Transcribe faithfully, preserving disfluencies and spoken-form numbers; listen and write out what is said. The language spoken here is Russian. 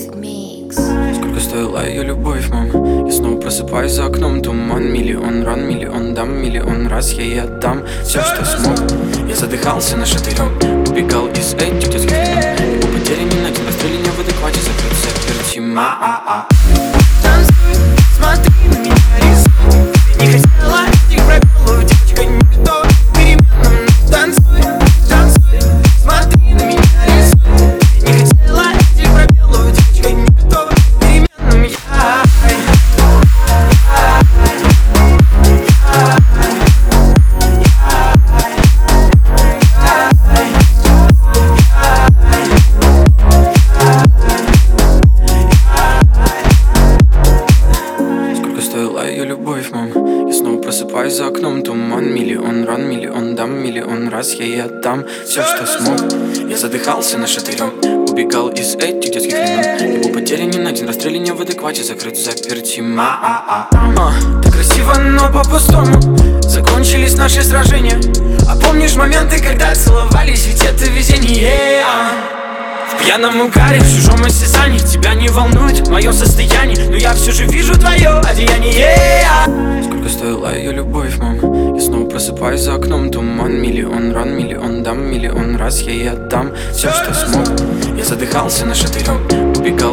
Сколько стоила ее любовь, мам? Я снова просыпаюсь, за окном туман. Миллион ран, миллион дам, миллион раз я ей отдам все, что смог. Я задыхался на шатырем, убегал из этих детских времен. Его потери не найден, расстреление в адеквате, закрыт заперти. Ма-а-а. Танцуй, смотри на меня, рисуй. Ты не хотела этих пробелов, девочка, никто переменным. Танцуй, танцуй, смотри на меня, рисуй. Ты не хотела этих пробелов, девочка, никто переменным. Я ее любовь, мам. Я снова просыпаюсь, за окном туман. Миллион ран, миллион дам, миллион раз я ей отдам все, что смог. Я задыхался на шатырем, убегал из этих детских времен. Его потери не найден, расстреление в адеквате, закрыт заперти. Ма-а-а. А, так красиво, но по-пустому закончились наши сражения. А помнишь моменты, когда целовались, ведь это везение. В пьяном угаре, в чужом осязании тебя не волнует мое состояние, но я все же вижу твое одеяние. Сколько стоила ее любовь, мам? Я снова просыпаюсь, за окном туман. Миллион ран, миллион дам, миллион раз я ей отдам все, что смог. Я задыхался на шатырем, убегал